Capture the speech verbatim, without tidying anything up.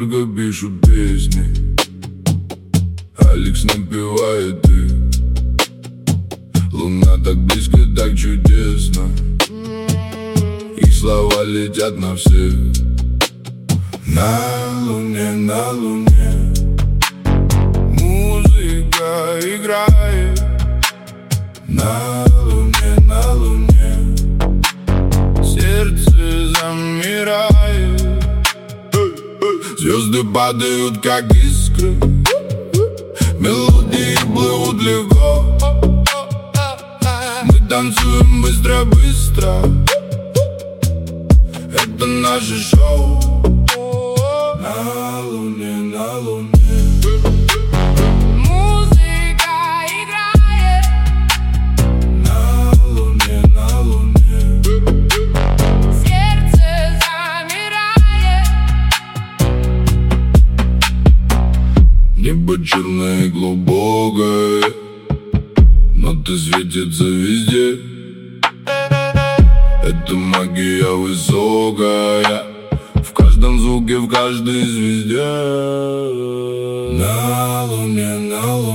только пишут песни. Алекс напевает их. Луна так близко, так чудесно. Их слова летят на всех. На луне, на луне музыка играет. На луне, на луне сердце замирает. Звезды падают, как искры. Мелодии плывут легко. Мы танцуем быстро-быстро. Это наше шоу. На луне, на луне музыка играет. На луне, на луне Сердце замирает. Небо черное и глубокое, но ты светится везде. Это магия высокая, в каждом звуке, в каждой звезде. На луне, на луне